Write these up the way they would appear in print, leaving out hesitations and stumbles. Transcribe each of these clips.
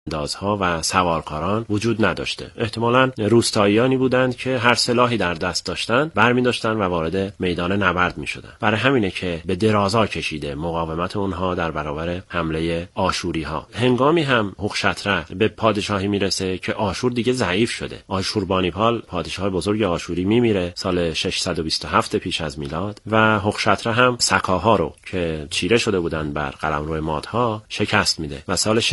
اندازها و سوارکاران وجود نداشته. احتمالاً روستاییانی بودند که هر سلاحی در دست داشتند برمی داشتند و وارد میدان نبرد می شدند. برای همینه که به درازا کشیده مقاومت اونها در برابر حمله آشوری ها. هنگامی هم هوخشتره به پادشاهی میرسه که آشور دیگه ضعیف شده. آشوربانیپال پادشاه بزرگ آشوری میمیره سال 627 پیش از میلاد و هوخشتره هم سکاها رو که چیره شده بودند بر قلمرو مادها شکست میده و سال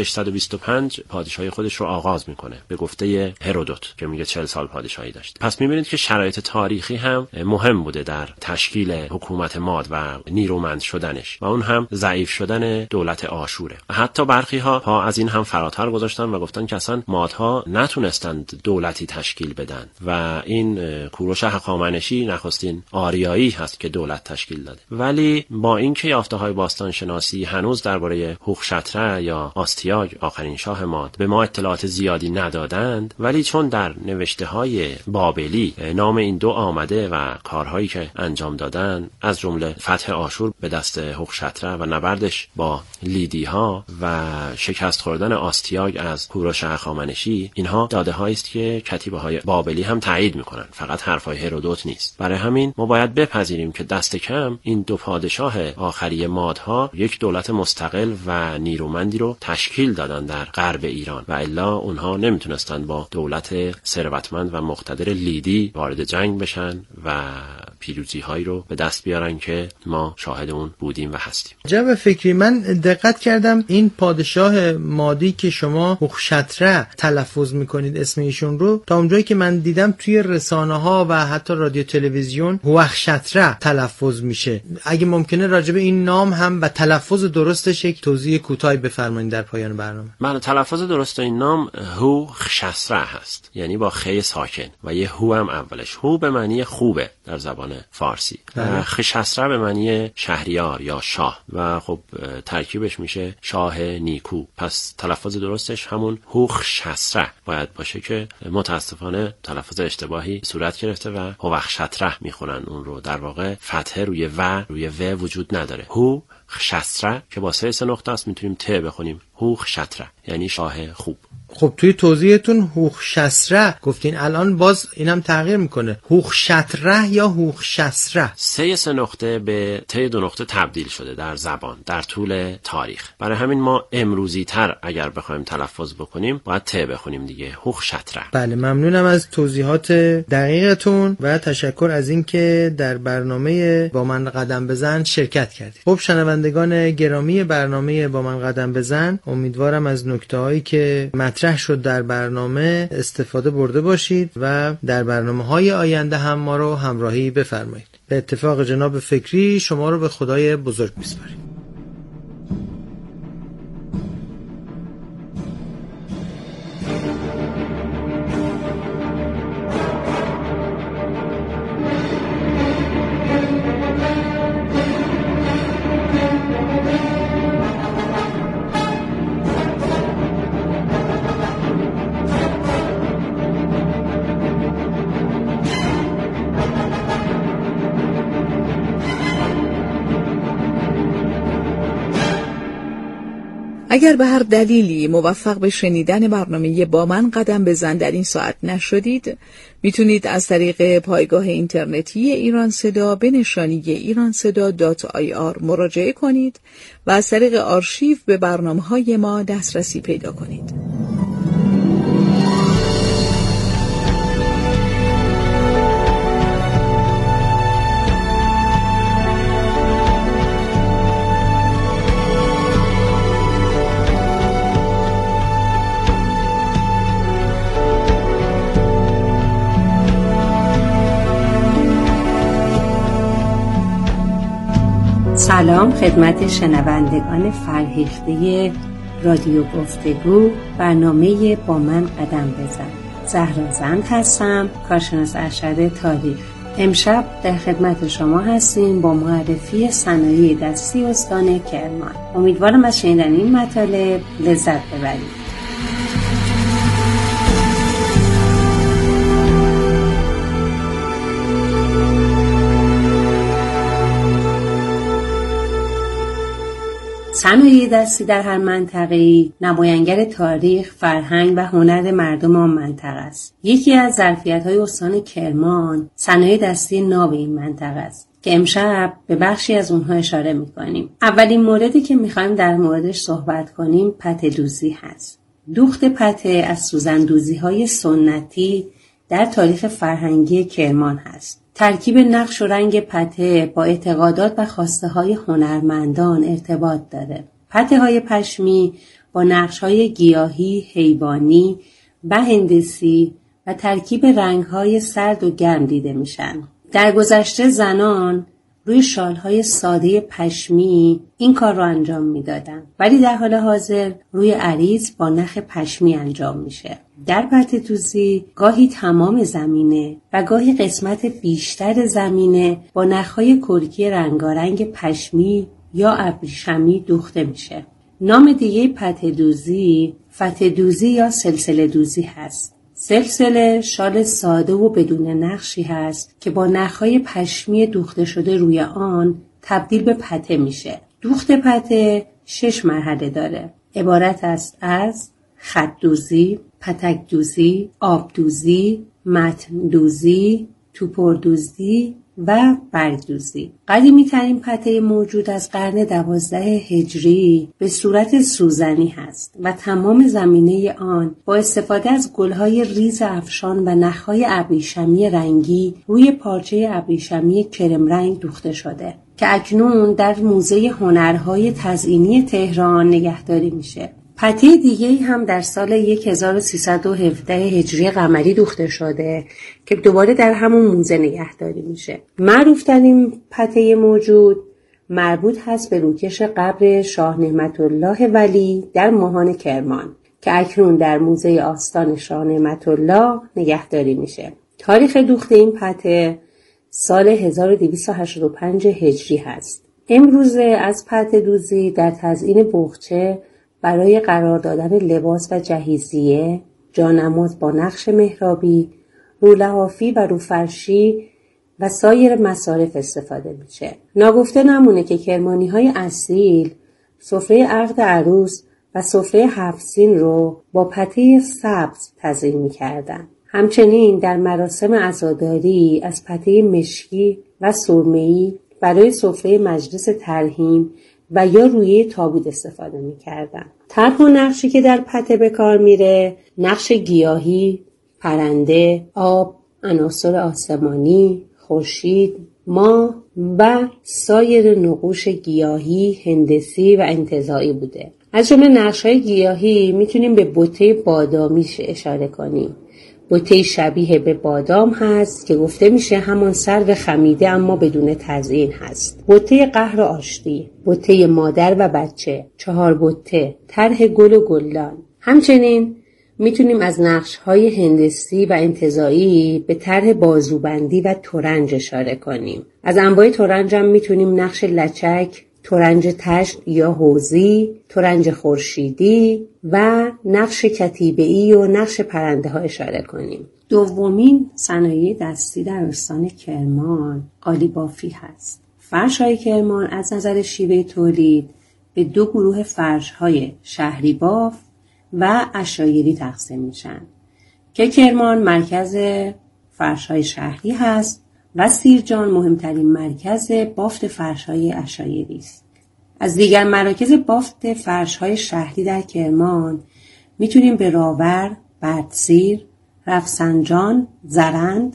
625 پادشاهی خودش رو آغاز میکنه به گفته هرودوت که میگه 40 سال پادشاهی داشت. پس میبینید که شرایط تاریخی هم مهم بوده در تشکیل حکومت ماد و نیرومند شدنش و اون هم ضعیف شدن دولت آشوره. حتی برخی ها از این هم فراتر گذاشتن و گفتن که اصلا مادها نتونستند دولتی تشکیل بدن و این کوروش هخامنشی نخستین آریایی هست که دولت تشکیل داده. ولی با اینکه یافته‌های باستان شناسی هنوز درباره هوخشتره یا آستیاگ آخرین شاه ماد به ما اطلاعات زیادی ندادند، ولی چون در نوشته‌های بابلی نام این دو آمده و کارهایی که انجام دادن از جمله فتح آشور به دست هوخشتره و نبردش با لیدی‌ها و شکست خوردن آستیاگ از کوروش هخامنشی، اینها داده‌هایی است که کتیبه‌های بابلی هم تایید می‌کنن، فقط حرفای هرودوت نیست. برای همین ما باید بپذیریم که دست کم این دو پادشاه آخری مادها یک دولت مستقل و نیرومندی رو تشکیل دادن در غرب ایران و الا اونها نمیتونستن با دولت ثروتمند و مقتدر لیدی وارد جنگ بشن و پیروزی‌هایی رو به دست بیارن که ما شاهد اون بودیم و هستیم. جناب فکری، من دقت کردم این پادشاه مادی که شما هوخشتره تلفظ میکنید اسم ایشون رو، تا اونجایی که من دیدم توی رسانه‌ها و حتی رادیو تلویزیون هوخشتره تلفظ میشه. اگه ممکنه راجع به این نام هم و تلفظ درستش یک توضیح کوتاهی بفرمایید در پایان برنامه. بله، تلفظ درست این نام هوخشتره هست، یعنی با خ ساکن و یه هو هم اولش. هو به معنی خوبه در زبان فارسی و خشستره به معنی شهریار یا شاه و خب ترکیبش میشه شاه نیکو. پس تلفظ درستش همون هوخشتره باید باشه که متاسفانه تلفظ اشتباهی صورت گرفته و هوخشتره میخونن اون رو. در واقع فتحه روی و وجود نداره. هوخشتره که با 3 نقطه است میتونیم ت بخونیم. هوخشتره یعنی شاه خوب. خب توی توضیحتون هوخشتره گفتین، الان باز اینم تغییر میکنه، هوخشتره یا هوخشتره؟ 3 نقطه به ت 2 نقطه تبدیل شده در زبان در طول تاریخ. برای همین ما امروزی تر اگر بخوایم تلفظ بکنیم باید ت بخونیم دیگه، هوخشتره. بله، ممنونم از توضیحات دقیقتون و تشکر از اینکه در برنامه با من قدم بزن شرکت کردید. خب شنوندگان گرامی برنامه با من قدم بزن، امیدوارم از نکته‌هایی که مطرح شد در برنامه استفاده برده باشید و در برنامه‌های آینده هم ما رو همراهی بفرمایید. به اتفاق جناب فکری شما رو به خدای بزرگ می‌سپاریم. اگر به هر دلیلی موفق به شنیدن برنامه با من قدم بزن در این ساعت نشدید، میتونید از طریق پایگاه اینترنتی ایران صدا به نشانی iranseda.ir مراجعه کنید و از طریق آرشیو به برنامه‌های ما دسترسی پیدا کنید. سلام خدمت شنوندگان فرهیخته رادیو گفتگو، برنامه با من قدم بزن. زهرا زند هستم، کارشناس ارشد تاریخ. امشب در خدمت شما هستیم با معرفی صنایع دستی استان کرمان. امیدوارم از شنیدن این مطالب لذت ببرید. صنایع دستی در هر منطقه‌ای نمایانگر تاریخ، فرهنگ و هنر مردم آن منطقه است. یکی از ظرفیت‌های استان کرمان صنایع دستی ناب این منطقه است که امشب به بخشی از اونها اشاره می‌کنیم. اولین موردی که می‌خوایم در موردش صحبت کنیم پته دوزی هست. دوخت پته از سوزندوزی‌های سنتی در تاریخ فرهنگی کرمان هست. ترکیب نقش و رنگ پته با اعتقادات و خواسته‌های هنرمندان ارتباط داره. پته‌های پشمی با نقش‌های گیاهی، حیوانی و هندسی و ترکیب رنگ‌های سرد و گرم دیده میشن. در گذشته زنان روی شال‌های ساده پشمی این کار رو انجام میدادن، ولی در حال حاضر روی عریض با نخ پشمی انجام میشه. در پته دوزی گاهی تمام زمینه و گاهی قسمت بیشتر زمینه با نخ‌های کرکی رنگارنگ پشمی یا ابریشمی دوخته میشه. نام دیگه پته دوزی فتح دوزی یا سلسله دوزی هست. سلسله شال ساده و بدون نقشی هست که با نخ‌های پشمی دوخته شده روی آن تبدیل به پته میشه. دوخت پته 6 مرحله داره. عبارت است از خط دوزی، پتک دوزی، آب دوزی، متن دوزی، توپر دوزی و برگ دوزی. قدیمی ترین پته موجود از قرن 12 هجری به صورت سوزنی هست و تمام زمینه آن با استفاده از گلهای ریز افشان و نخهای ابریشمی رنگی روی پارچه ابریشمی کرم رنگ دوخته شده که اکنون در موزه هنرهای تزئینی تهران نگهداری میشه. پته دیگه‌ای هم در سال 1317 هجری قمری دوخته شده که دوباره در همون موزه نگهداری میشه. معروف‌ترین پته موجود مربوط هست به روکش قبر شاه نعمت الله ولی در ماهان کرمان که اکنون در موزه آستان شاه نعمت الله نگهداری میشه. تاریخ دوخت این پته سال 1285 هجری هست. امروزه از پته دوزی در تزیین بخچه برای قرار دادن لباس و جهیزیه، جانماز با نقش محرابی، رولحافی و روفرشی و سایر مصارف استفاده میشه. ناگفته نمونه که کرمانی‌های اصیل سفره عقد عروس و سفره 7 سین رو با پته سبز تزیین میکردن. همچنین در مراسم عزاداری از پته مشکی و سرمه‌ای برای سفره مجلس ترحیم و یا روی تابوت استفاده می‌کردن. طرح و نقشی که در پته به کار میره نقش گیاهی، پرنده، آب، عناصر آسمانی، خورشید، ماه و سایر نقوش گیاهی، هندسی و انتزاعی بوده. از جمله نقش‌های گیاهی میتونیم به بوته بادامی اشاره کنیم. بوته شبیه به بادام هست که گفته میشه همان سرو خمیده اما بدون تزیین هست. بوته قهر و آشتی، بوته مادر و بچه، 4 بوته، طرح گل و گلدان. همچنین میتونیم از نقش‌های هندسی و انتزاعی به طرح بازوبندی و ترنج اشاره کنیم. از انواع ترنج هم میتونیم نقش لچک، ترنج تشت یا حوضی، ترنج خورشیدی و نقش کتیبه‌ای و نقش پرنده ها اشاره کنیم. دومین صنایع دستی در استان کرمان قالیبافی هست. فرش‌های کرمان از نظر شیوه تولید به 2 گروه فرش‌های شهری باف و عشایری تقسیم میشن که کرمان مرکز فرش‌های شهری هست و سیرجان مهمترین مرکز بافت فرش‌های عشایری است. از دیگر مراکز بافت فرش‌های شهری در کرمان میتونیم به راور، بردسیر، رفسنجان، زرند،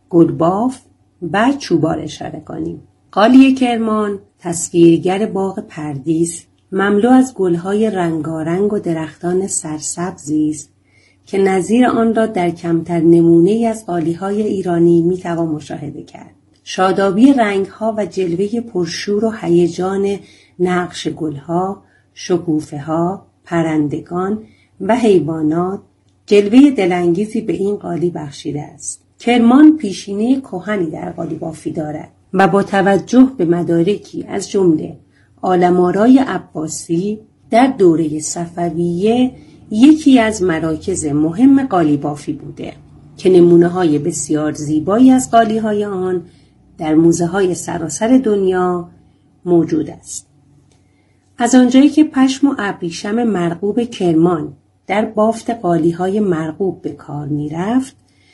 گلباف و چوبار اشاره کنیم. قالی کرمان تصویرگر باغ پردیس مملو از گل‌های رنگارنگ و درختان سرسبزی است که نظیر آن را در کمتر نمونه‌ای از قالی‌های ایرانی میتوان مشاهده کرد. شادابی رنگ‌ها و جلوه پرشور و هیجان نقش گل‌ها، شکوفه‌ها، پرندگان و حیوانات جلوه دلانگیزی به این قالی بخشیده است. کرمان پیشینه کهنی در قالی بافی دارد و با توجه به مدارکی از جمله عالم‌آرای عباسی در دوره صفویه یکی از مراکز مهم قالی بافی بوده که نمونه‌های بسیار زیبایی از قالی‌های آن در موزه‌های سراسر دنیا موجود است. از آنجایی که پشم و ابریشم مرغوب کرمان در بافت قالی‌های مرغوب به کار می‌رفت،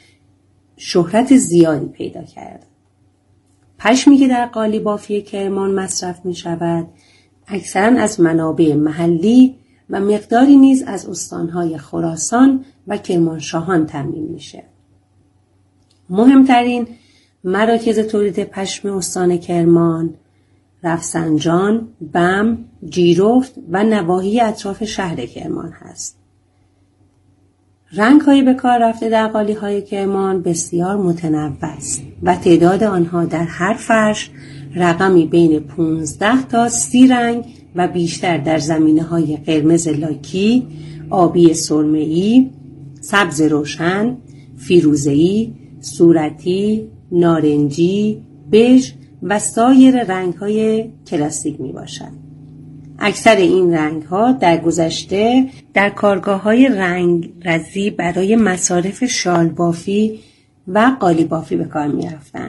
شهرت زیادی پیدا کرد. پشمی که در قالی بافی کرمان مصرف می‌شود، اکثراً از منابع محلی و مقداری نیز از استان‌های خراسان و کرمانشاهان تامین میشه. مهمترین مراکز تولید پشم استان کرمان، رفسنجان، بم، جیرفت و نواحی اطراف شهر کرمان هست. رنگ‌های به کار رفته در قالی‌های کرمان بسیار متنوع است و تعداد آنها در هر فرش رقمی بین 15 تا 30 رنگ و بیشتر در زمینه‌های قرمز لاکی، آبی سرمه‌ای، سبز روشن، فیروزه‌ای، صورتی، نارنجی، بژ و سایر رنگ‌های کلاسیک میباشد. اکثر این رنگ‌ها در گذشته در کارگاه‌های رنگرزی برای مصارف شال بافی و قالی بافی به کار می‌رفتند.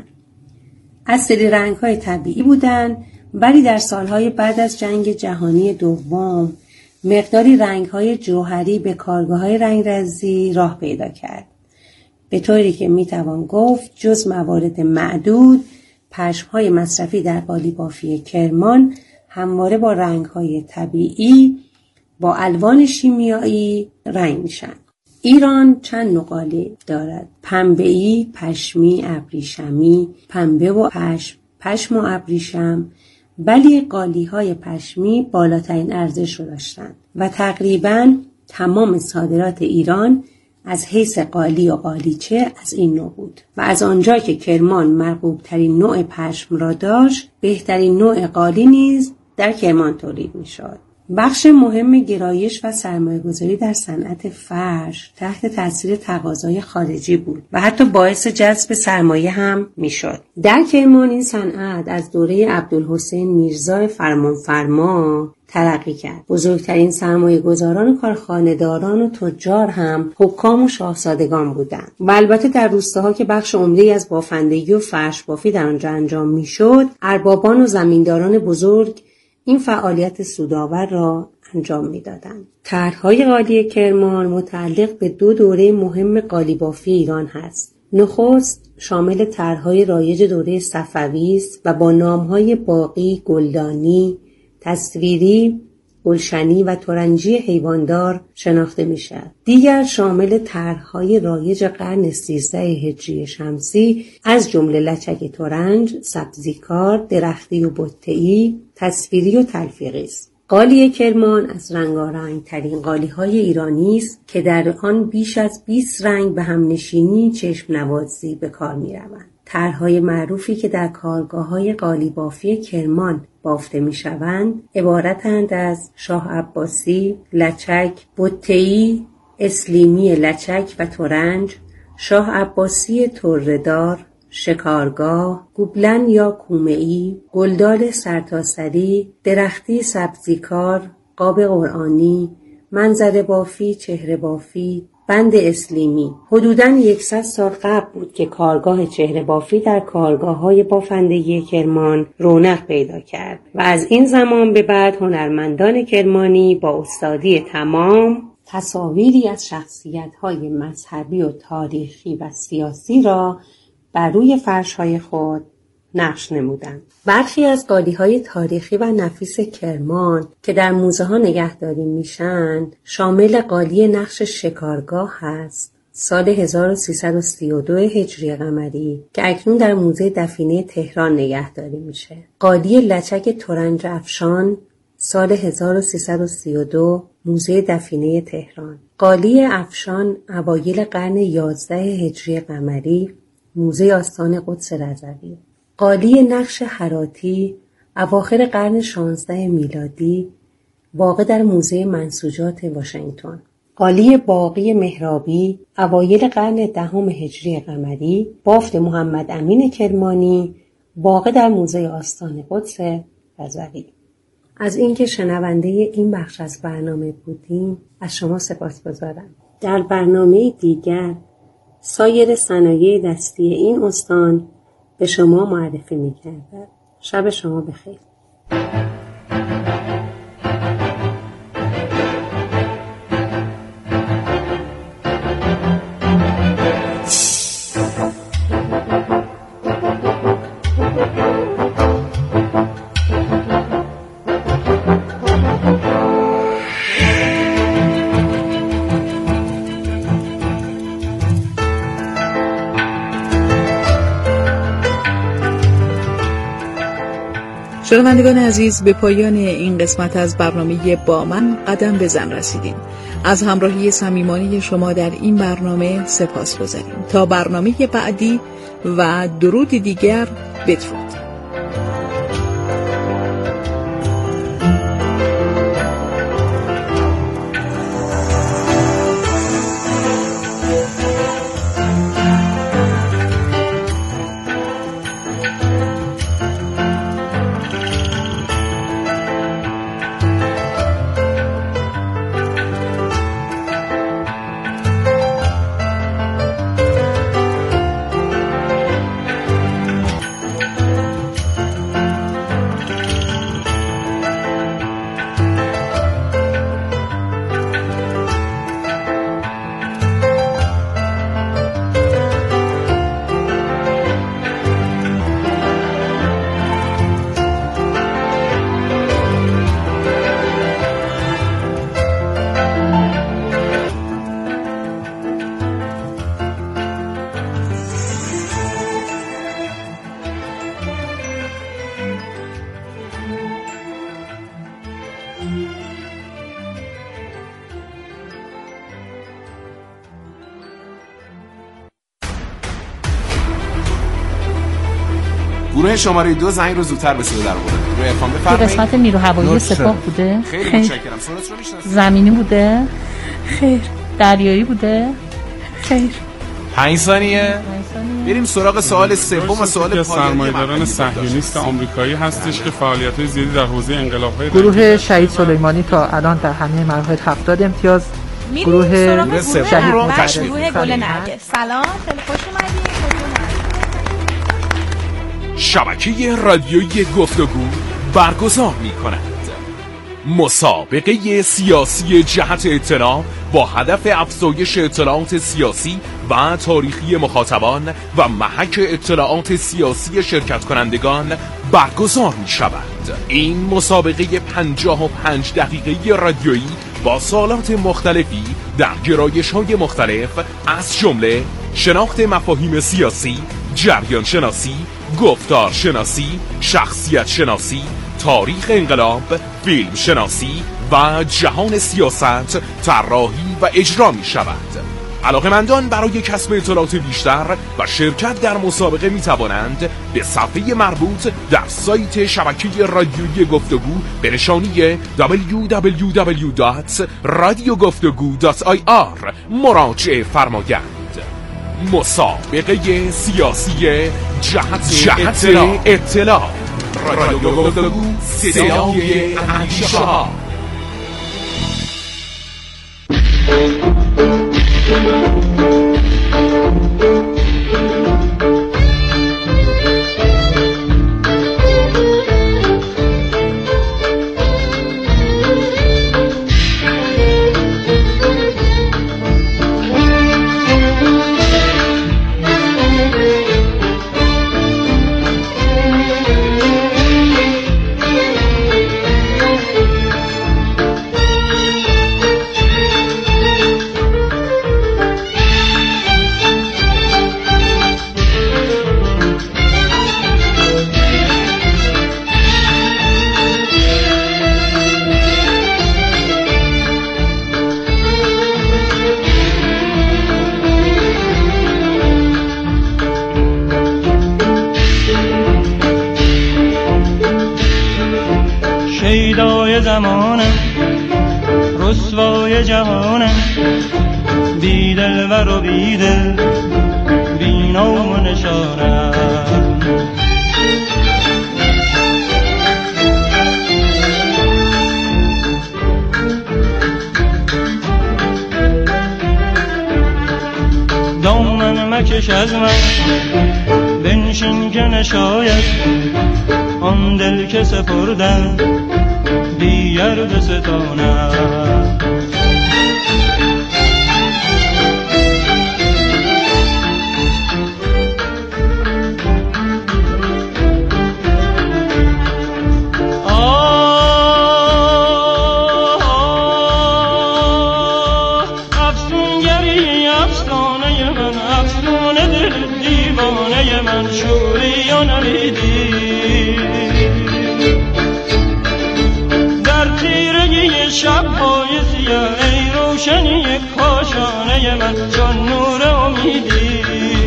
از سری رنگ‌های طبیعی بودند، ولی در سالهای بعد از جنگ جهانی دوم مقداری رنگ‌های جوهری به کارگاه‌های رنگرزی راه پیدا کرد. به طوری که میتوان گفت جز موارد معدود، پشم‌های مصرفی در قالی بافی کرمان همواره با رنگ‌های طبیعی با الوان شیمیایی رنگ میشن. ایران چند نوع قالی دارد: پنبه‌ای، پشمی، ابریشمی، پنبه و پشم و ابریشم. ولی قالی‌های پشمی بالاترین ارزش رو داشتند و تقریباً تمام صادرات ایران از حیث قالی و قالیچه از این نوع بود و از آنجا که کرمان مرغوب ترین نوع پشم را داشت، بهترین نوع قالی نیز در کرمان تولید می شد. بخش مهم گرایش و سرمایه‌گذاری در صنعت فرش تحت تاثیر تقاضای خارجی بود و حتی باعث جذب سرمایه هم می شد. در کرمان این صنعت از دوره عبدالحسین میرزا فرمانفرما ترقی کرد. بزرگترین سرمایه‌گذاران و کارخانه‌داران و تجار هم حکام و شاهزادگان بودند. و البته در روستاها که بخش عمده‌ای از بافندگی و فرش بافی در آنجا انجام می‌شد، اربابان و زمینداران بزرگ این فعالیت سودآور را انجام می‌دادند. طرح‌های قالی کرمان متعلق به 2 دوره مهم قالی بافی ایران هست. نخست شامل طرح‌های رایج دوره صفوی است و با نام‌های باقی، گلدانی، تصویری، گلشنی و ترنجی حیواندار شناخته می‌شود. دیگر شامل طرح‌های رایج قرن 13 هجری شمسی از جمله لچک ترنج، سبزیکار، درختی و بته‌ای، تصویری و تلفیقی است. قالی کرمان از رنگارنگ‌ترین قالی‌های ایرانی است که در آن بیش از 20 رنگ به هم نشینی چشم نوازی به کار می‌روند. طرح‌های معروفی که در کارگاه‌های قالی بافی کرمان بافته می‌شوند عبارتند از شاه عباسی، لچک، بته‌ای، اسلیمی لچک و ترنج، شاه عباسی طره‌دار، شکارگاه، گوبلن یا کومه‌ای، گلدال سرتاسری، درختی سبزیکار، قاب قرآنی، منظره بافی، چهره بافی، بند اسلیمی. حدوداً 100 سال قبل بود که کارگاه چهره بافی در کارگاه‌های بافندگی کرمان رونق پیدا کرد و از این زمان به بعد هنرمندان کرمانی با استادی تمام تصاویری از شخصیت‌های مذهبی و تاریخی و سیاسی را بر روی فرش‌های خود نقش نمودند. برخی از قالی‌های تاریخی و نفیس کرمان که در موزه‌ها نگهداری میشن شامل قالی نقش شکارگاه هست سال 1332 هجری قمری که اکنون در موزه دفینه تهران نگهداری میشه. قالی لچک ترنج افشان سال 1332 موزه دفینه تهران. قالی افشان اوایل قرن 11 هجری قمری موزه آستان قدس رضوی. قالی نقش هراتی اواخر قرن 16 میلادی واقع در موزه منسوجات واشنگتن. قالی باقی مهرابی اوایل قرن 10 هجری قمری بافت محمد امین کرمانی واقع در موزه آستان قدس رضوی. از اینکه شنونده این بخش از برنامه بودیم از شما سپاسگزارم. در برنامه دیگر سایر صنایع دستی این استان به شما معرفی می‌کردم. شب شما بخیر. شنوندگان عزیز، به پایان این قسمت از برنامه با من قدم بزن رسیدیم. از همراهی صمیمانه شما در این برنامه سپاسگزاریم. تا برنامه بعدی و درود دیگر، بدرود. گروه شماره 2 زنگ رو زودتر به صدا در آورد. روی افام بفرمایید. قسمت نیرو هوایی سپاه بوده؟ خیلی متشکرم. سونس رو میشناسید؟ زمینی بوده؟ خیر. دریایی بوده؟ خیر. 5 ثانیه. بریم سراغ سوال سوم و سوال پایانی. سرمایه‌داران صهیونیست آمریکایی هستش که فعالیت‌های زیادی در حوزه انقلاب‌های گروه شهید سلیمانی تا الان در همه مراحل 70 امتیاز. گروه شهید گروه گل نرگس. سلام، خیلی خوش اومدید. شبکه رادیویی گفتگو برگزار می‌کند مسابقه سیاسی جهت اطلاع با هدف افزایش اطلاعات سیاسی و تاریخی مخاطبان و محک اطلاعات سیاسی شرکت کنندگان برگزار می شود. این مسابقه 55 دقیقه‌ای رادیویی با سوالات مختلفی در گرایش‌های مختلف از جمله شناخت مفاهیم سیاسی، جریان شناسی، گفتار شناسی، شخصیت شناسی، تاریخ انقلاب، فیلم شناسی و جهان سیاست طراحی و اجرا می شود. علاقه‌مندان برای کسب اطلاعات بیشتر و شرکت در مسابقه می توانند به صفحه مربوط در سایت شبکه رادیویی گفتگو به نشانی www.radiogoftagoo.ir مراجعه فرمایند. مسابقه سیاسی جهت اطلاع رادیو گفتگو، صدای اندیشه ها. شیدای زمانم، رسوای جهانم، بیدل و بیدل، بی نام و نشانم. دامن مکش از من، بنشین که نشاید آن دل که سپردم دیگر بستانم. افسونگری افسانه من، افسونه دل دیوانه من، شوری یا نمیدی روشنی کاشانه من چون نور امیدی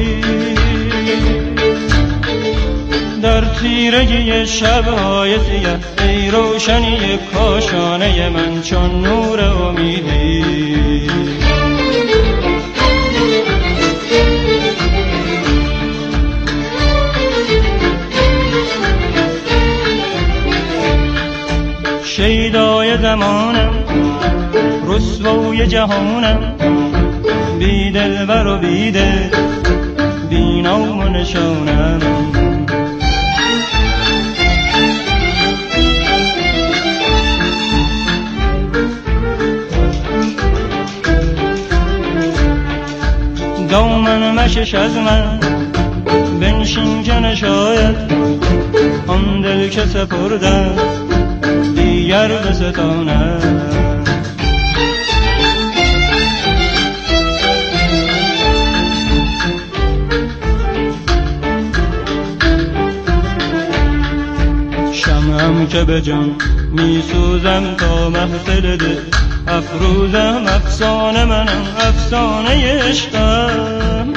در تیرگی شب‌های سیاه ای روشنی کاشانه من چون نور امیدی شیدای زمانم رسوای جهانم بی دلبر و بی دل بی نام و نشانم دامن مشش از من بنشین که نشاید آن دل که سپردم دیگر بستانم شمعم که به جان می سوزم تا محفل دل افروزم افسانه منم افسانه عشقم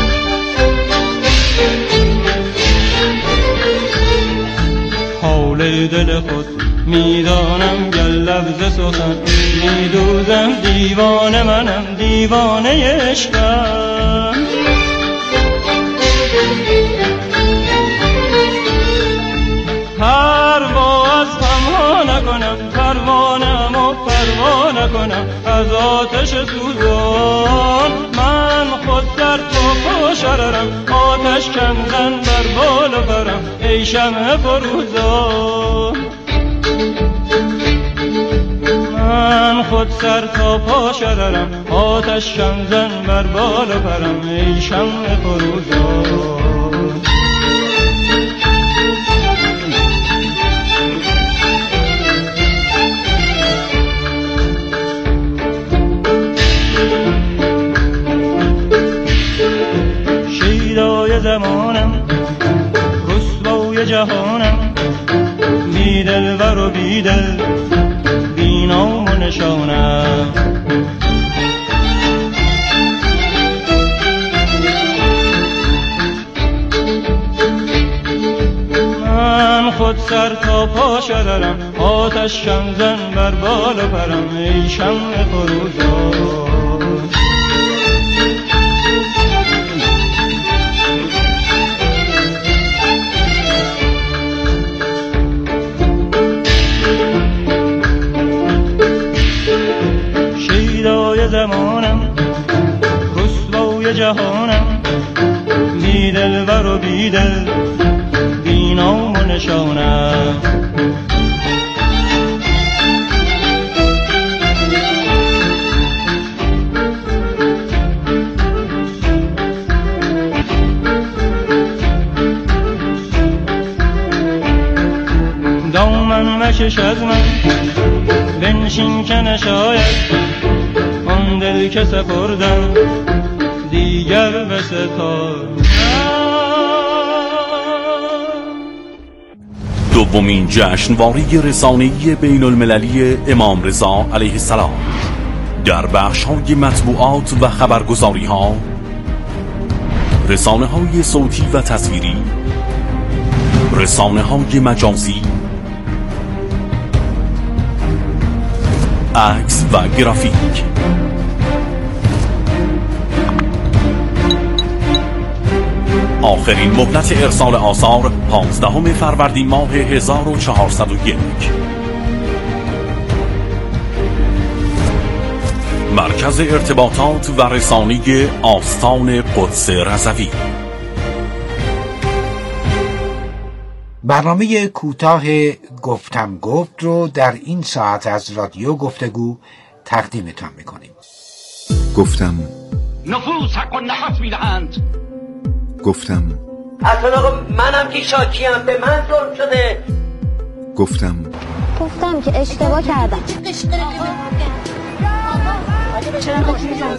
حال دل خود میدانم گر لفظ سخن میدوزم دیوانه منم دیوانه عشقم پرواز پنهان نکنم پروانم و پروا نکنم از آتش سوزان من خود در تو پاشررم آتش کم زن بر بال و پرم ای شمع فروزان من خود سر تا پا شررم آتش کم زن بر بال و پرم ای شمع فروزان شیدای زمانم رسوای جهانم بی دلبر و بی دل بی نام و نشانم من خود سر تا پا شررم آتش کم زن بر بال و پرم ای شمع فروزان شیدای زمانم رسوای جهانم بی دلبر و بی دل بی نام و نشانم دامن مشش از من بنشین که نشاید آن دل که سپردم دیگر بستانم. دومین جشنواره رسانه‌ای بین المللی امام رضا علیه السلام در بخش‌های مطبوعات و خبرگزاری‌ها، رسانه‌های صوتی و تصویری، رسانه‌های مجازی، عکس و گرافیک. آخرین مهلت ارسال آثار 15 فروردین ماه 1401. مرکز ارتباطات و رسانه آستان قدس رضوی. برنامه کوتاه گفتم گفت رو در این ساعت از رادیو گفتگو تقدیمتان میکنیم. گفتم نفوس حق و نفس میدهند. گفتم اصلا آقا منم که شاکیم، به من ظلم شده. گفتم که اشتباه کردم. چرا با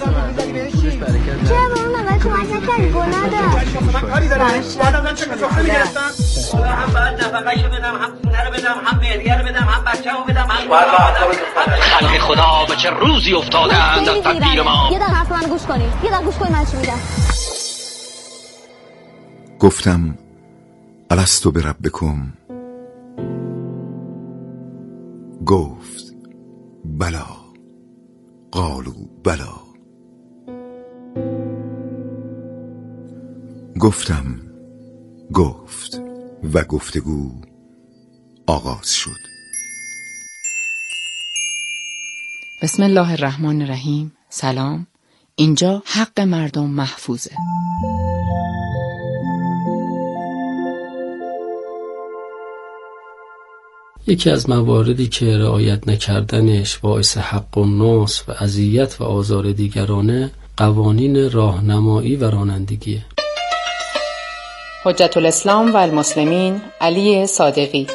اون اول کمک نکردی؟ گناه داشت. من کاری دارم. بعدم چه کسافه میگرفتم؟ هم باید نفقه‌شو بدم، هم خونه رو بدم، هم مهریه رو بدم، هم بچه‌مو بدم، هم خلق خدا به چه روزی افتادند از تدبیر ما. یه دقیقه حرف من گوش کنید. یه دقیقه گوش کنید من چی میگم. گفتم الستو بربکم، گفت بلا، قالوا بلا. گفتم، گفت و گفتگو آغاز شد. بسم الله الرحمن الرحیم. سلام. اینجا حق مردم محفوظه. یکی از مواردی که رعایت نکردنش باعث حق الناس و اذیت و آزار دیگرانه، قوانین راهنمایی و رانندگیه. حجت الاسلام و المسلمین علی صادقی.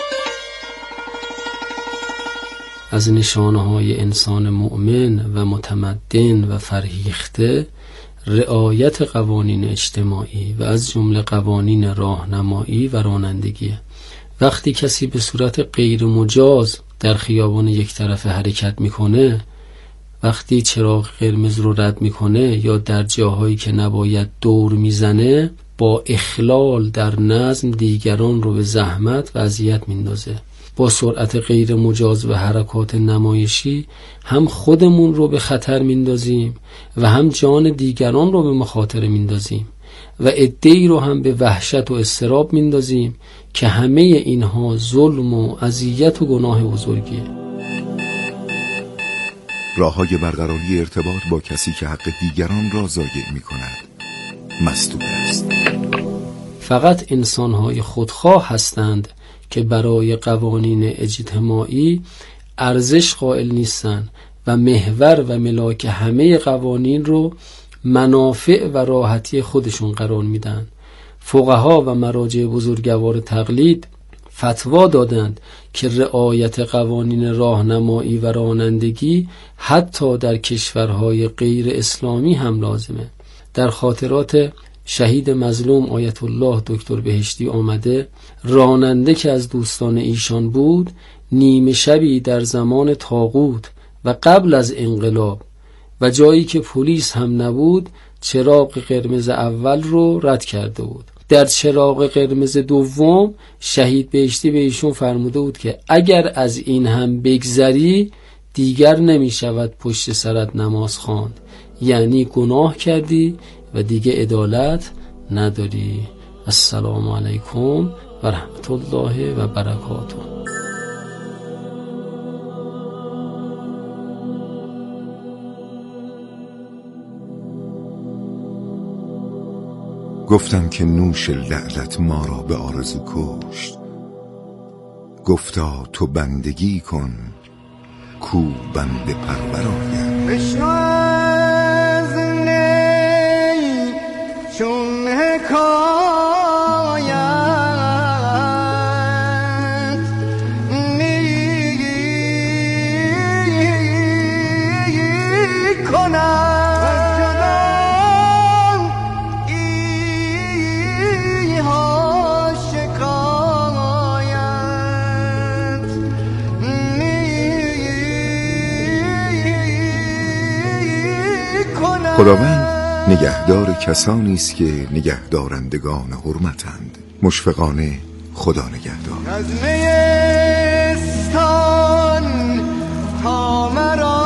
از نشانه‌های انسان مؤمن و متمدن و فرهیخته رعایت قوانین اجتماعی و از جمله قوانین راهنمایی و رانندگیه. وقتی کسی به صورت غیر مجاز در خیابان یک طرفه حرکت میکنه، وقتی چراغ قرمز رو رد میکنه یا در جاهایی که نباید دور میزنه، با اخلال در نظم دیگران رو به زحمت و اذیت میندازه. با سرعت غیر مجاز و حرکات نمایشی هم خودمون رو به خطر میندازیم و هم جان دیگران رو به مخاطره میندازیم و عده‌ای رو هم به وحشت و اضطراب میندازیم که همه اینها ظلم و اذیت و گناه بزرگیه. راه‌های برقراری ارتباط با کسی که حق دیگران را ضایع می‌کند مسدود است. فقط انسان‌های خودخواه هستند که برای قوانین اجتماعی ارزش قائل نیستند و محور و ملاک همه قوانین رو منافع و راحتی خودشون قرار میدن. فقها و مراجع بزرگوار تقلید فتوا دادند که رعایت قوانین راهنمایی و رانندگی حتی در کشورهای غیر اسلامی هم لازمه. در خاطرات شهید مظلوم آیت الله دکتر بهشتی آمده راننده که از دوستان ایشان بود، نیمه شبی در زمان طاغوت و قبل از انقلاب و جایی که پلیس هم نبود چراغ قرمز اول رو رد کرده بود. در چراغ قرمز دوم شهید بهشتی به ایشون فرموده بود که اگر از این هم بگذری دیگر نمی شود پشت سرت نماز خواند، یعنی گناه کردی و دیگه عدالت نداری. السلام علیکم و رحمت الله و برکاته. گفتم که نوش لعلت ما را به آرزو کشت. گفتا تو بندگی کن کو بنده پرور آید. بشنو از نی چون حکایت نی کنم خداوند نگهدار کسانی است که نگهدارندگان حرمتند. مشفقانه خدا نگهدار. از نیستان تا مرا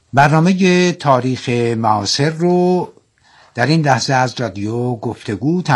برنامه تاریخ معاصر رو در این لحظه از رادیو گفتگو